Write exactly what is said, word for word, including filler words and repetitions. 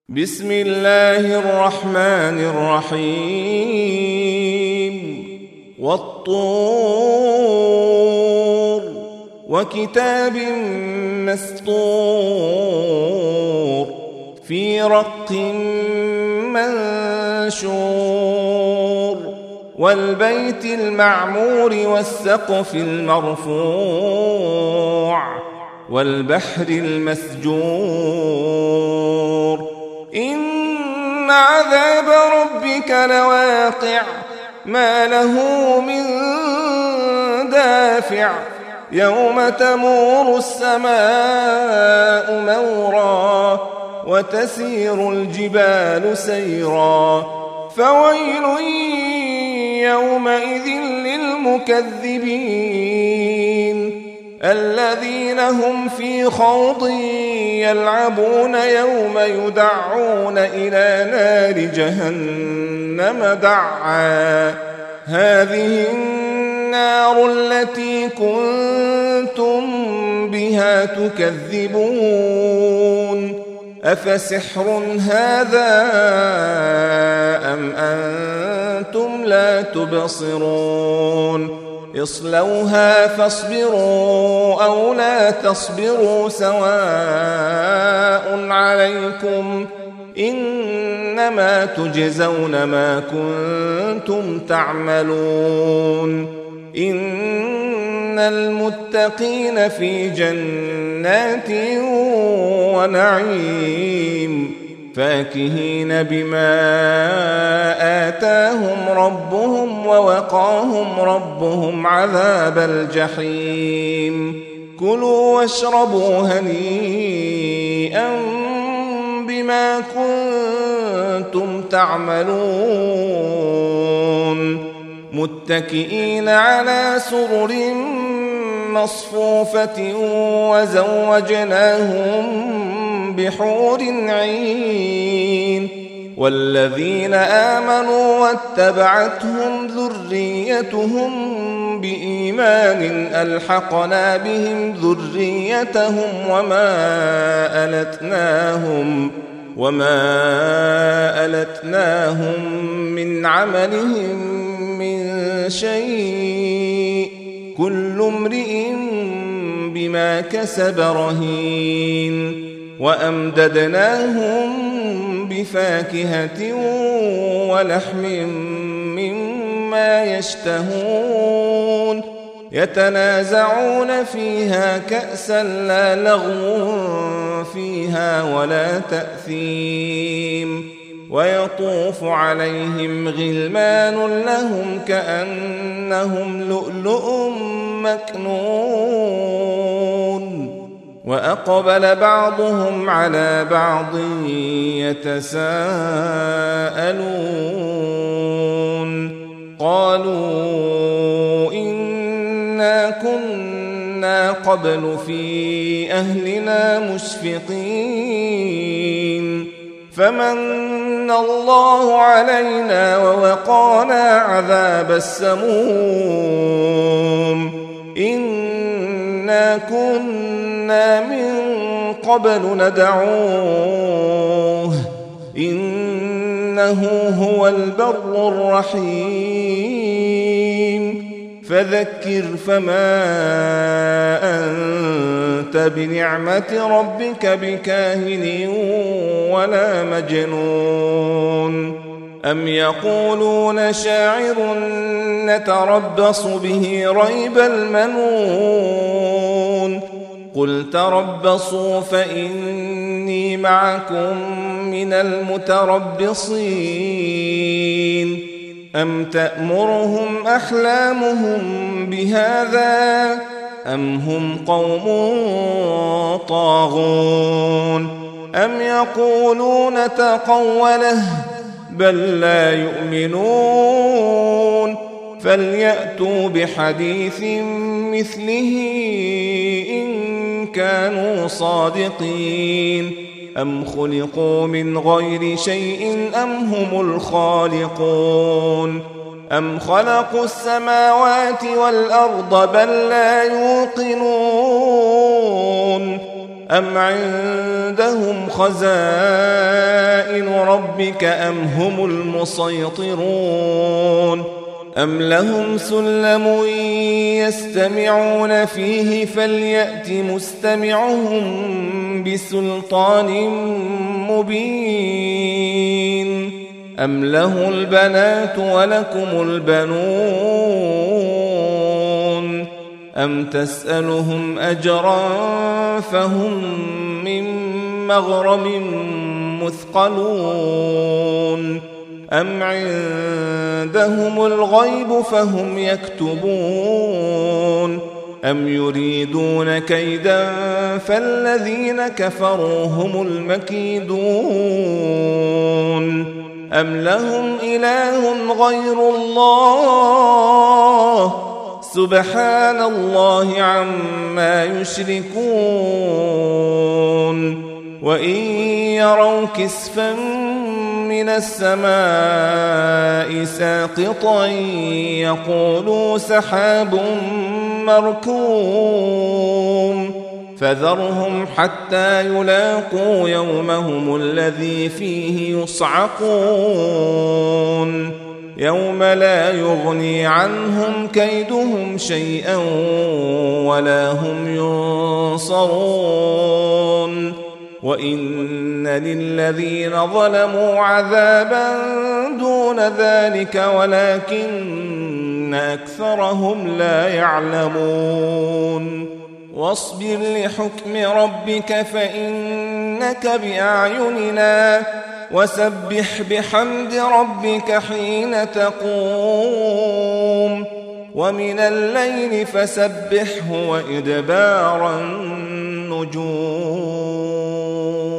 بسم الله الرحمن الرحيم والطور وكتاب مسطور في رق منشور والبيت المعمور والسقف المرفوع والبحر المسجور إن عذاب ربك لواقع ما له من دافع يوم تمور السماء مورا وتسير الجبال سيرا فويل يومئذ للمكذبين الذين هم في خوض يلعبون يوم يدعون إلى نار جهنم دعا هذه النار التي كنتم بها تكذبون أفسحر هذا أم أنتم لا تبصرون اصلوها فاصبروا أو لا تصبروا سواء عليكم إنما تجزون ما كنتم تعملون إن المتقين في جنات ونعيم فاكهين بما آتاهم ربهم ووقاهم ربهم عذاب الجحيم كلوا واشربوا هنيئا بما كنتم تعملون متكئين على سرر مصفوفة وزوجناهم بحور عين والذين آمنوا واتبعتهم ذريتهم بإيمان ألحقنا بهم ذريتهم وما ألتناهم وما ألتناهم من عملهم من شيء كل امرئ بما كسب رهين وأمددناهم بفاكهة ولحم مما يشتهون يتنازعون فيها كأسا لا لغو فيها ولا تأثيم ويطوف عليهم غلمان لهم كأنهم لؤلؤ مكنون وأقبل بعضهم على بعض يتساءلون قالوا إنا كنا قبل في أهلنا مشفقين فمن الله علينا ووقانا عذاب السموم إنا كنا من قبل ندعوه إنه هو البر الرحيم فذكر فما أنت بنعمة ربك بكاهن ولا مجنون أم يقولون شاعر نتربص به ريب المنون قل تربصوا فإني معكم من المتربصين أم تأمرهم أحلامهم بهذا أم هم قوم طاغون أم يقولون تقوله بل لا يؤمنون فليأتوا بحديث مثله إن كانوا صادقين أم خلقوا من غير شيء أم هم الخالقون أم خلقوا السماوات والأرض بل لا يوقنون أم عندهم خزائن ربك أم هم المسيطرون أم لهم سلم يستمعون فيه فليأت مستمعهم بسلطان مبين أم له البنات ولكم البنون أم تسألهم أجرا فهم من مغرم مثقلون أم عندهم الغيب فهم يكتبون أم يريدون كيدا فالذين كفروا هم المكيدون أم لهم إله غير الله سبحان الله عما يشركون وإن يروا كسفا من السماء ساقطا يقولوا سحاب مركوم فذرهم حتى يلاقوا يومهم الذي فيه يصعقون يوم لا يغني عنهم كيدهم شيئا ولا هم ينصرون وإن للذين ظلموا عذابا دون ذلك ولكن أكثرهم لا يعلمون واصبر لحكم ربك فإنك بأعيننا وسبح بحمد ربك حين تقوم ومن الليل فسبحه وإدبار النجوم